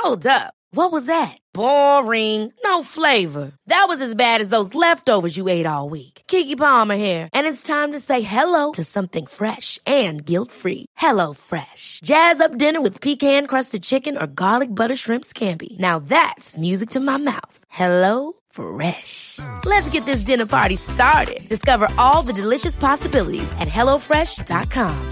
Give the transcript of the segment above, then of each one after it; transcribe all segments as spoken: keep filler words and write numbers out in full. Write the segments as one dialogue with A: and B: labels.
A: Hold up. What was that? Boring. No flavor. That was as bad as those leftovers you ate all week. Keke Palmer here, and it's time to say hello to something fresh and guilt-free. Hello Fresh. Jazz up dinner with pecan-crusted chicken or garlic butter shrimp scampi. Now that's music to my mouth. Hello Fresh. Let's get this dinner party started. Discover all the delicious possibilities at hello fresh dot com.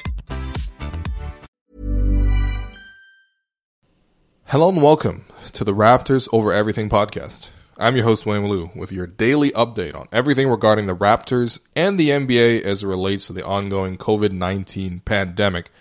B: Hello and welcome to the Raptors Over Everything podcast. I'm your host, William Liu, with your daily update on everything regarding the Raptors and the N B A as it relates to the ongoing covid nineteen pandemic.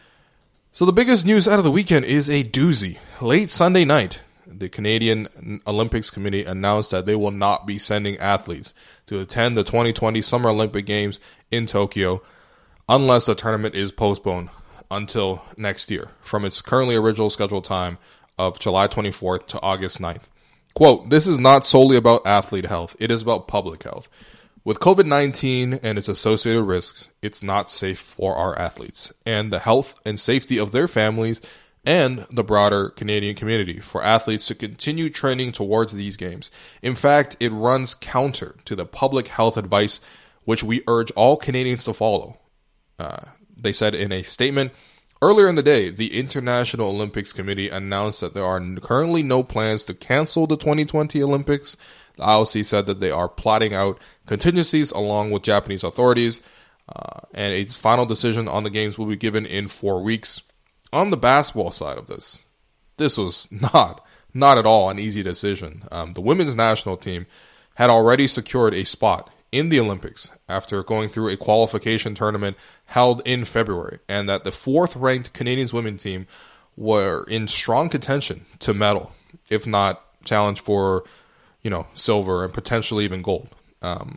B: So the biggest news out of the weekend is a doozy. Late Sunday night, the Canadian Olympics Committee announced that they will not be sending athletes to attend the twenty twenty Summer Olympic Games in Tokyo unless the tournament is postponed until next year from its currently original scheduled time of July twenty-fourth to August ninth. Quote, "This is not solely about athlete health. It is about public health. With covid nineteen and its associated risks, it's not safe for our athletes and the health and safety of their families and the broader Canadian community for athletes to continue training towards these games. In fact, it runs counter to the public health advice which we urge all Canadians to follow," uh, they said in a statement. Earlier in the day, the International Olympics Committee announced that there are currently no plans to cancel the twenty twenty Olympics. The I O C said that they are plotting out contingencies along with Japanese authorities, uh, and its final decision on the games will be given in four weeks. On the basketball side of this, this was not, not at all an easy decision. Um, the women's national team had already secured a spot in the Olympics after going through a qualification tournament held in February, and that the fourth-ranked Canadian women's team were in strong contention to medal, if not challenge for, you know, silver and potentially even gold. Um,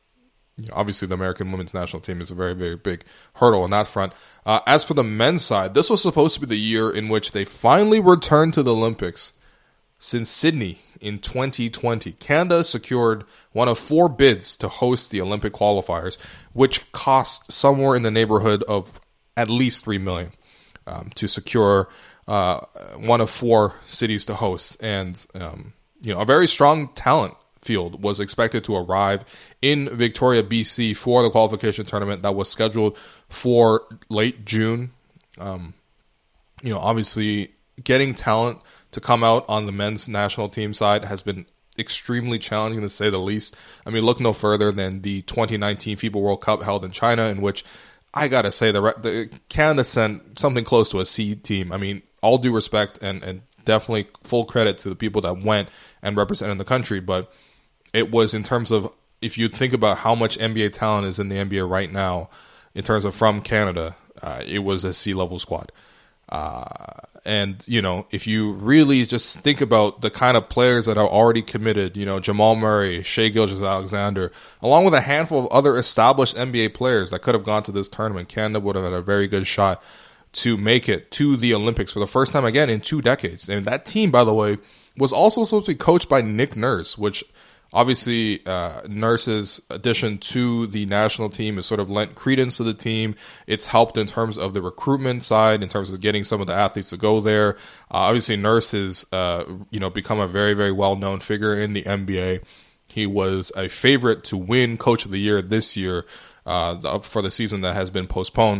B: you know, obviously, the American women's national team is a very, very big hurdle on that front. Uh, as for the men's side, this was supposed to be the year in which they finally returned to the Olympics since Sydney in twenty twenty. Canada secured one of four bids to host the Olympic qualifiers, which cost somewhere in the neighborhood of at least three million dollars um, to secure uh, one of four cities to host. And um, you know, a very strong talent field was expected to arrive in Victoria, B C for the qualification tournament that was scheduled for late June. Um, you know, obviously getting talent to come out on the men's national team side has been extremely challenging, to say the least. I mean, look no further than the twenty nineteen FIBA World Cup held in China, in which I gotta say the, the Canada sent something close to a C team. I mean, all due respect and, and definitely full credit to the people that went and represented the country, but it was, in terms of, if you think about how much N B A talent is in the N B A right now, in terms of from Canada, uh, it was a C-level squad. Uh, and, you know, if you really just think about the kind of players that are already committed, you know, Jamal Murray, Shai Gilgeous-Alexander, along with a handful of other established N B A players that could have gone to this tournament, Canada would have had a very good shot to make it to the Olympics for the first time again in two decades. And that team, by the way, was also supposed to be coached by Nick Nurse, which obviously, uh, Nurse's addition to the national team has sort of lent credence to the team. It's helped in terms of the recruitment side, in terms of getting some of the athletes to go there. Uh, obviously, Nurse has, uh, you know, become a very, very well-known figure in the N B A. He was a favorite to win Coach of the Year this year uh, for the season that has been postponed.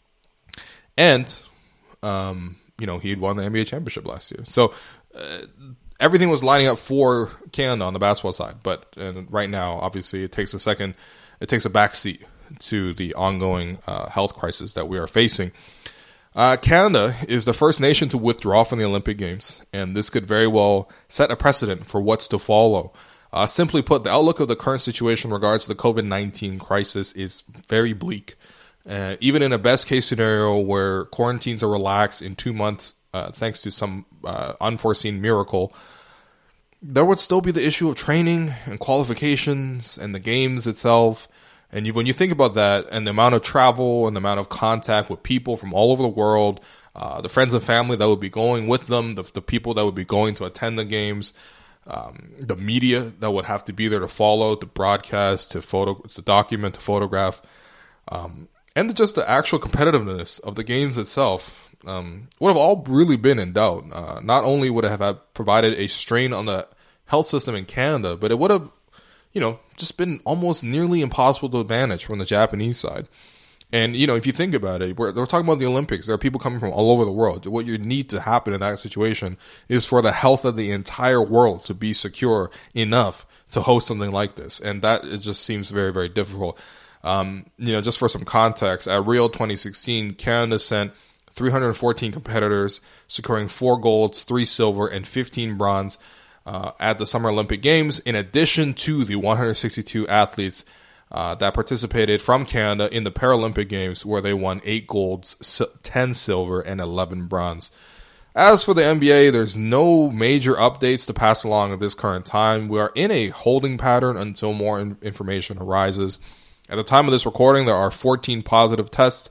B: And, um, you know, he had won the N B A championship last year. So, uh, everything was lining up for Canada on the basketball side, but and right now, obviously, it takes a second, it takes a backseat to the ongoing uh, health crisis that we are facing. Uh, Canada is the first nation to withdraw from the Olympic Games, and this could very well set a precedent for what's to follow. Uh, simply put, the outlook of the current situation in regards to the covid nineteen crisis is very bleak. Uh, even in a best-case scenario where quarantines are relaxed in two months, Uh, thanks to some uh, unforeseen miracle, there would still be the issue of training and qualifications and the games itself. And you, when you think about that and the amount of travel and the amount of contact with people from all over the world, uh, the friends and family that would be going with them, the, the people that would be going to attend the games, um, the media that would have to be there to follow, to broadcast, to photo, to document, to photograph, um, and just the actual competitiveness of the games itself. um, would have all really been in doubt. Uh, not only would it have had provided a strain on the health system in Canada, but it would have, you know, just been almost nearly impossible to manage from the Japanese side. And, you know, if you think about it, we're, we're talking about the Olympics. There are people coming from all over the world. What you need to happen in that situation is for the health of the entire world to be secure enough to host something like this. And that it just seems very, very difficult. Um, you know, just for some context, at Rio twenty sixteen, Canada sent three hundred fourteen competitors, securing four golds, three silver, and fifteen bronze uh, at the Summer Olympic Games, in addition to the one hundred sixty-two athletes Uh, that participated from Canada in the Paralympic Games, where they won eight golds, ten silver, and eleven bronze. As for the N B A, there's no major updates to pass along at this current time. We are in a holding pattern until more in- information arises. At the time of this recording, there are fourteen positive tests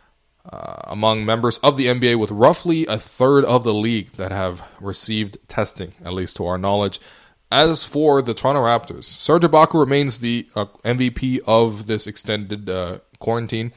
B: uh, among members of the N B A, with roughly a third of the league that have received testing, at least to our knowledge. As for the Toronto Raptors, Serge Ibaka remains the uh, M V P of this extended uh, quarantine.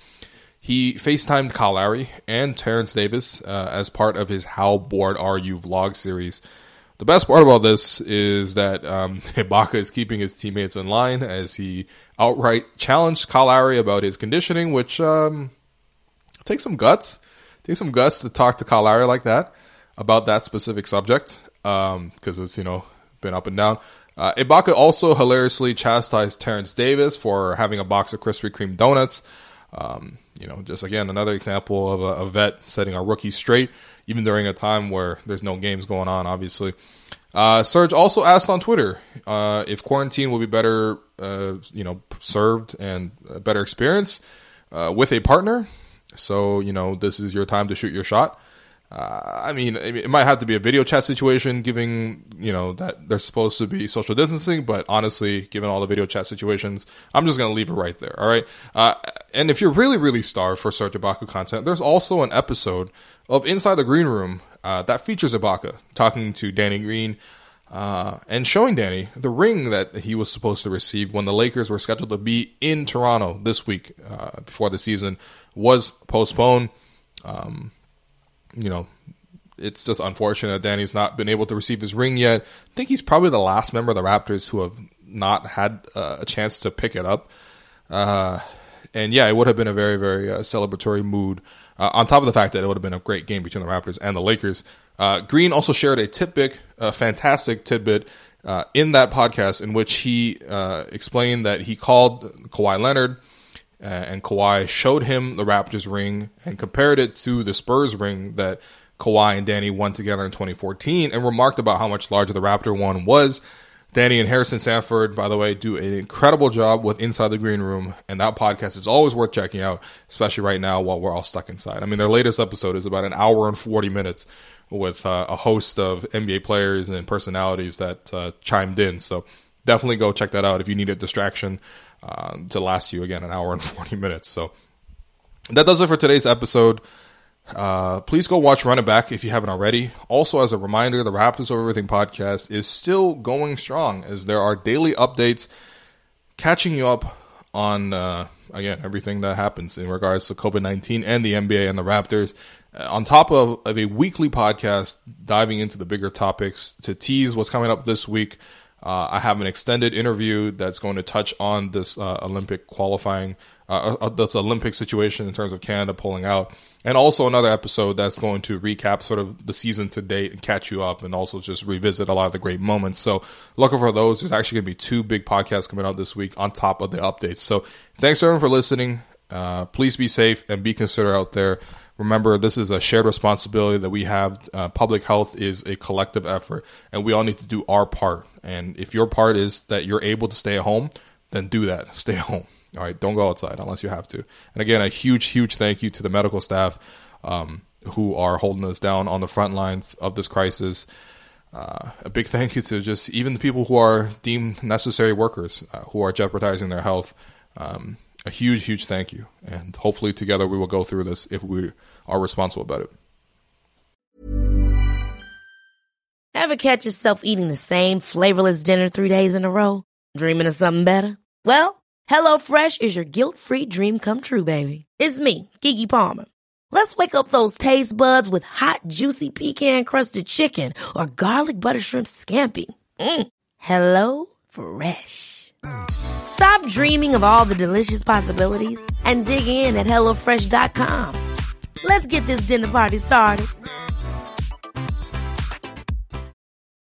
B: He FaceTimed Kyle Lowry and Terrence Davis uh, as part of his How Bored Are You vlog series. The best part about this is that um, Ibaka is keeping his teammates in line as he outright challenged Kyle Lowry about his conditioning, which um, takes some guts. Takes some guts to talk to Kyle Lowry like that about that specific subject, because um, it's, you know, been up and down. Uh, Ibaka also hilariously chastised Terrence Davis for having a box of Krispy Kreme donuts. Um, you know, just again, another example of a, a vet setting a rookie straight, even during a time where there's no games going on, obviously. Uh, Serge also asked on Twitter uh, if quarantine will be better, uh, you know, served and a better experience uh, with a partner. So, you know, this is your time to shoot your shot. Uh, I mean, it might have to be a video chat situation, given, you know, that they're supposed to be social distancing. But honestly, given all the video chat situations, I'm just going to leave it right there. All right. Uh, and if you're really, really starved for Serge Ibaka content, there's also an episode of Inside the Green Room uh, that features Ibaka talking to Danny Green uh, and showing Danny the ring that he was supposed to receive when the Lakers were scheduled to be in Toronto this week uh, before the season was postponed. Um, You know, it's just unfortunate that Danny's not been able to receive his ring yet. I think he's probably the last member of the Raptors who have not had uh, a chance to pick it up. Uh, and yeah, it would have been a very, very uh, celebratory mood, uh, on top of the fact that it would have been a great game between the Raptors and the Lakers. Uh, Green also shared a tidbit, a fantastic tidbit, uh, in that podcast in which he uh, explained that he called Kawhi Leonard, Uh, and Kawhi showed him the Raptors ring and compared it to the Spurs ring that Kawhi and Danny won together in twenty fourteen, and remarked about how much larger the Raptor one was. Danny and Harrison Sanford, by the way, do an incredible job with Inside the Green Room, and that podcast is always worth checking out, especially right now while we're all stuck inside. I mean, their latest episode is about an hour and forty minutes with uh, a host of N B A players and personalities that uh, chimed in. So definitely go check that out if you need a distraction uh, to last you, again, an hour and forty minutes. So that does it for today's episode. Uh, please go watch Run It Back if you haven't already. Also, as a reminder, the Raptors Over Everything podcast is still going strong as there are daily updates catching you up on, uh, again, everything that happens in regards to COVID nineteen and the N B A and the Raptors. Uh, on top of, of a weekly podcast diving into the bigger topics. To tease what's coming up this week, uh, I have an extended interview that's going to touch on this uh, Olympic qualifying, uh, uh, this Olympic situation in terms of Canada pulling out. And also another episode that's going to recap sort of the season to date and catch you up and also just revisit a lot of the great moments. So looking for those. There's actually going to be two big podcasts coming out this week on top of the updates. So thanks everyone for listening. Uh, please be safe and be considerate out there. Remember, this is a shared responsibility that we have. Uh, public health is a collective effort, and we all need to do our part. And if your part is that you're able to stay at home, then do that. Stay at home. All right, don't go outside unless you have to. And again, a huge, huge thank you to the medical staff um, who are holding us down on the front lines of this crisis. Uh, a big thank you to just even the people who are deemed necessary workers uh, who are jeopardizing their health. Um, a huge, huge thank you. And hopefully together we will go through this if we are responsible about it.
A: Ever catch yourself eating the same flavorless dinner three days in a row? Dreaming of something better? Well, HelloFresh is your guilt-free dream come true, baby. It's me, Keke Palmer. Let's wake up those taste buds with hot, juicy pecan-crusted chicken or garlic butter shrimp scampi. Mm. Hello Fresh. Stop dreaming of all the delicious possibilities and dig in at hello fresh dot com. Let's get this dinner party started.